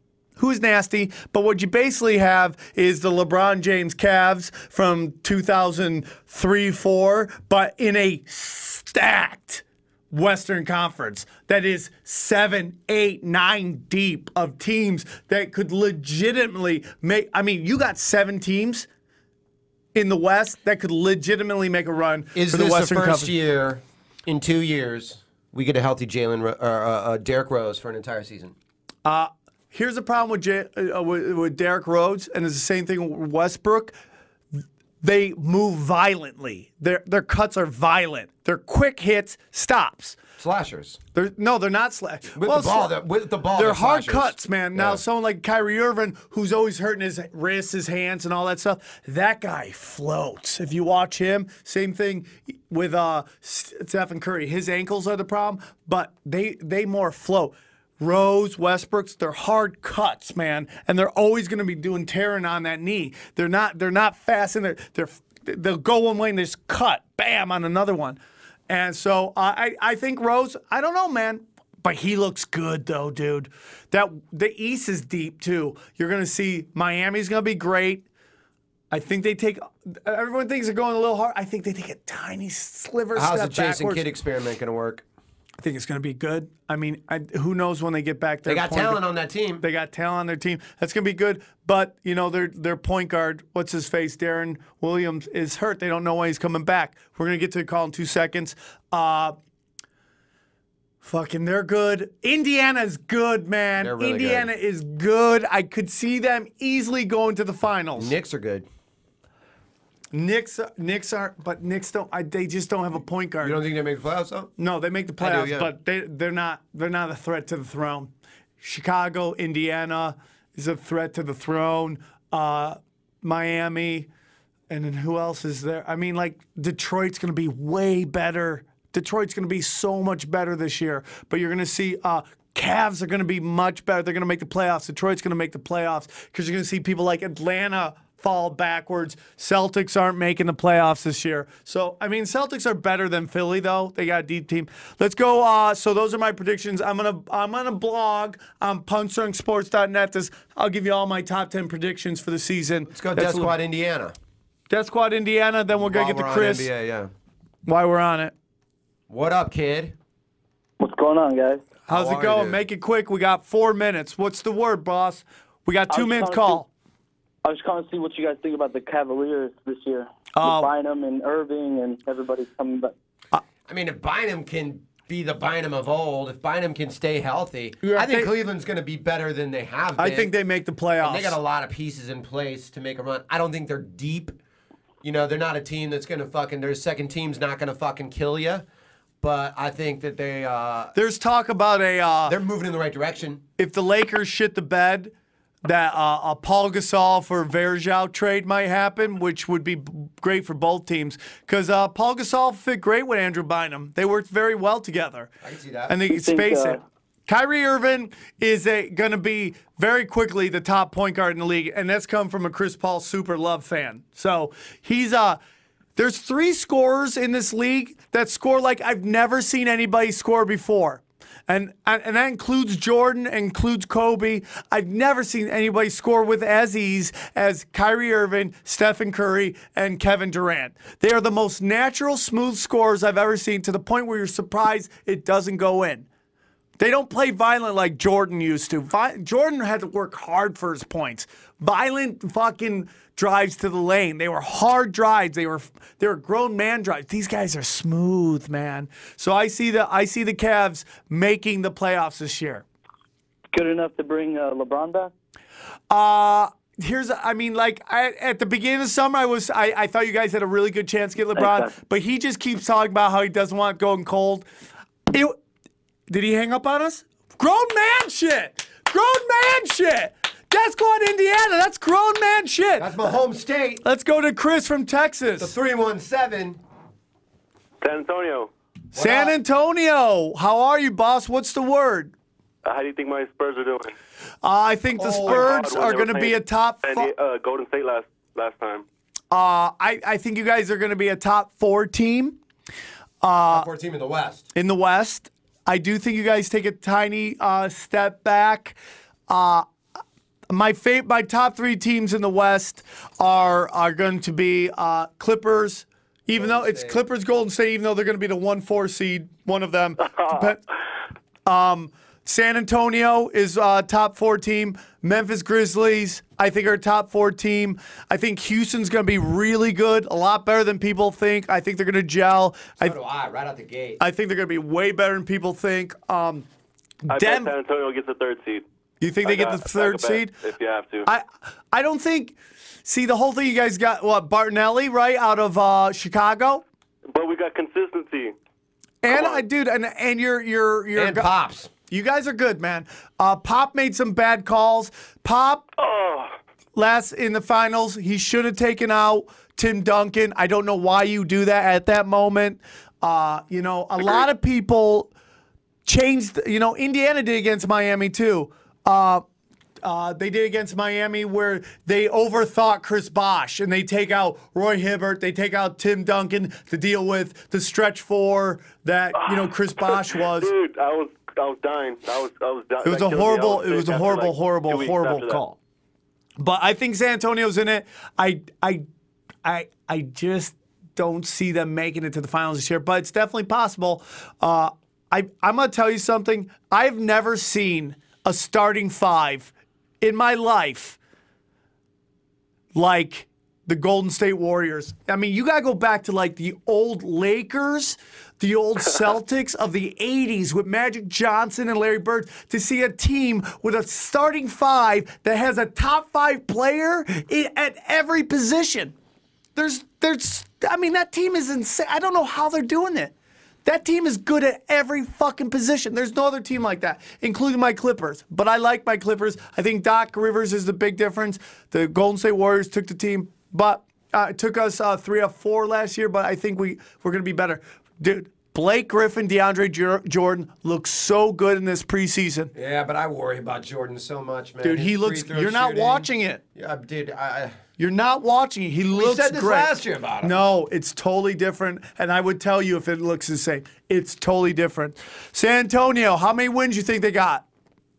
But what you basically have is the LeBron James Cavs from 2003-04, but in a stacked Western Conference that is 7, 8, 9 deep of teams that could legitimately make. I mean, you got 7 teams in the West that could legitimately make a run for the Western Conference. Is this the first year in 2 years we get a healthy Derrick Rose for an entire season? Here's the problem with Derrick Rose, and it's the same thing with Westbrook. They move violently. Their cuts are violent. They're quick hits, stops. Slashers. They're not slashers. With the ball. They're hard slashers. Cuts, man. Yeah. Now, someone like Kyrie Irving, who's always hurting his wrists, his hands, and all that stuff, that guy floats. If you watch him, same thing with Stephen Curry. His ankles are the problem, but they more float. Rose, Westbrook's, they're hard cuts, man, and they're always going to be tearing on that knee. They're not fast in there. They'll go one way and they just cut, bam, on another one. And so I think Rose, I don't know, man, but he looks good though, dude. The East is deep too. You're going to see Miami's going to be great. I think everyone thinks they're going a little hard. I think they take a tiny sliver How's step the Jason backwards. Kidd experiment going to work? I think it's going to be good. I mean, who knows when they get back there? They got talent on that team. They got talent on their team. That's going to be good. But, you know, their point guard, what's his face, Darren Williams, is hurt. They don't know when he's coming back. We're going to get to the call in 2 seconds. Fucking, they're good. Indiana's good, man. They're really Indiana good. is good. I could see them easily going to the finals. Knicks are good. Knicks are, but Knicks don't. They just don't have a point guard. You don't think they make the playoffs, though? No, they make the I do, playoffs, yeah. but they're not a threat to the throne. Chicago, Indiana is a threat to the throne. Miami, and then who else is there? I mean, like, Detroit's going to be way better. Detroit's going to be so much better this year. But you're going to see Cavs are going to be much better. They're going to make the playoffs. Detroit's going to make the playoffs because you're going to see people like Atlanta fall backwards. Celtics aren't making the playoffs this year. So, I mean, Celtics are better than Philly, though. They got a deep team. Let's go. So those are my predictions. I'm gonna blog on punchdrunksports.net. I'll give you all my top 10 predictions for the season. Let's go Death Squad Indiana. Death Squad Indiana. Then we're going to get to Chris. NBA, yeah. While we're on it. What up, kid? What's going on, guys? How's it going? Make it quick. We got 4 minutes. What's the word, boss? We got 2 minutes call. I was calling to see what you guys think about the Cavaliers this year. With Bynum and Irving and everybody's coming back. I mean, if Bynum can be the Bynum of old, if Bynum can stay healthy, Yeah, I think Cleveland's going to be better than they have been. I think they make the playoffs. And they got a lot of pieces in place to make a run. I don't think they're deep. You know, they're not a team that's going to fucking, their second team's not going to fucking kill you. But I think that they... There's talk about they're moving in the right direction. If the Lakers shit the bed, that a Paul Gasol for Verjao trade might happen, which would be great for both teams. Because Paul Gasol fit great with Andrew Bynum. They worked very well together. I can see that. And they could space it. Kyrie Irving is going to be very quickly the top point guard in the league, and that's come from a Chris Paul super love fan. So he's there's 3 scorers in this league that score like I've never seen anybody score before. And that includes Jordan, includes Kobe. I've never seen anybody score with as ease as Kyrie Irving, Stephen Curry, and Kevin Durant. They are the most natural, smooth scorers I've ever seen, to the point where you're surprised it doesn't go in. They don't play violent like Jordan used to. Jordan had to work hard for his points. Violent fucking drives to the lane. They were hard drives. They were grown man drives. These guys are smooth, man. So I see the Cavs making the playoffs this year. Good enough to bring LeBron back? At the beginning of the summer, I thought you guys had a really good chance to get LeBron, but he just keeps talking about how he doesn't want going cold. Did he hang up on us? Grown man shit. Death Squad Indiana. That's grown man shit. That's my home state. Let's go to Chris from Texas. The 317. San Antonio. San Antonio. How are you, boss? What's the word? How do you think my Spurs are doing? I think the Spurs are going to be a top... Golden State last time. I think you guys are going to be a top 4 team. Top 4 team in the West. In the West. I do think you guys take a tiny step back. My top 3 teams in the West are going to be Clippers, even though it's Clippers, Golden State, even though they're going to be the 1-4 seed, one of them. San Antonio is top 4 team. Memphis Grizzlies, I think, are a top 4 team. I think Houston's going to be really good, a lot better than people think. I think they're going to gel. So do I, right out the gate. I think they're going to be way better than people think. I bet San Antonio gets the 3rd seed. You think they get the 3rd seed? If you have to. I don't think. See, the whole thing you guys got, Bartonelli, right, out of Chicago? But we got consistency. And you're and Pops. You guys are good, man. Pop made some bad calls. Pop, last in the finals, he should have taken out Tim Duncan. I don't know why you do that at that moment. A lot of people changed. Indiana did against Miami too. They did against Miami where they overthought Chris Bosh and they take out Roy Hibbert, they take out Tim Duncan to deal with the stretch 4 that Chris Bosh was. Dude, I was dying. I was dying. It was a horrible call. But I think San Antonio's in it. I just don't see them making it to the finals this year, but it's definitely possible. I'm going to tell you something. I've never seen a starting five in my life like the Golden State Warriors. I mean, you got to go back to like the old Lakers, the old Celtics of the 80s with Magic Johnson and Larry Bird to see a team with a starting five that has a top 5 player at every position. That team is insane. I don't know how they're doing it. That team is good at every fucking position. There's no other team like that, including my Clippers. But I like my Clippers. I think Doc Rivers is the big difference. The Golden State Warriors took the team, but it took us 3 of 4 last year, but I think we're going to be better. Dude, Blake Griffin, DeAndre Jordan look so good in this preseason. Yeah, but I worry about Jordan so much, man. Dude, he looks. You're not watching it. Yeah, dude. You're not watching it. He looks great. We said this last year about him. No, it's totally different, and I would tell you if it looks the same. It's totally different. San Antonio, how many wins you think they got?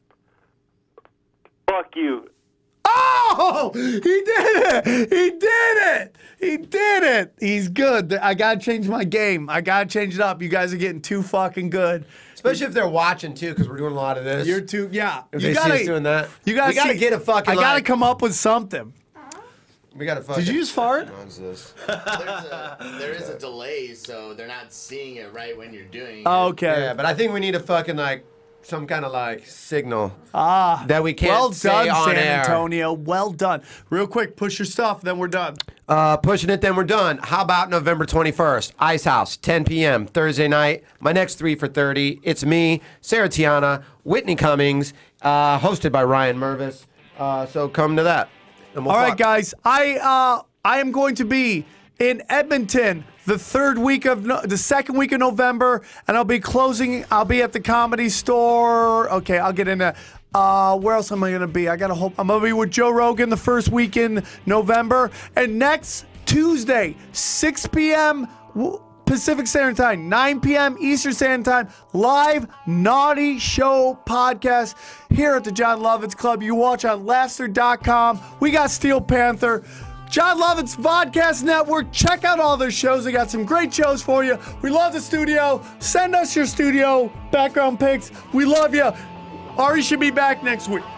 Fuck you. Oh, he did it! He did it! He did it! He's good. I gotta change my game. I gotta change it up. You guys are getting too fucking good. Especially if they're watching too, because we're doing a lot of this. You're too, yeah. If they see us doing that, we gotta get a fucking. I gotta come up with something. We gotta fucking. Did you just fart? There is a delay, so they're not seeing it right when you're doing it. Okay. Yeah, but I think we need a fucking some kind of signal that we can't well say done, on San air. Antonio. Well done. Real quick, push your stuff, then we're done. Pushing it, then we're done. How about November 21st? Ice House, 10 p.m. Thursday night. My next 3 for 30. It's me, Sarah Tiana, Whitney Cummings, hosted by Ryan Mervis. So come to that. All right, guys. I am going to be in Edmonton the second week of November, and I'll be closing. I'll be at the Comedy Store. Okay, I'll get into. Where else am I going to be? I'm going to be with Joe Rogan the first week in November, and next Tuesday, 6 p.m. Pacific Standard Time, 9 p.m. Eastern Standard Time, live Naughty Show podcast here at the John Lovitz Club. You watch on Laughster.com. We got Steel Panther. John Lovitz Vodcast Network. Check out all their shows. They got some great shows for you. We love the studio. Send us your studio background pics. We love you. Ari should be back next week.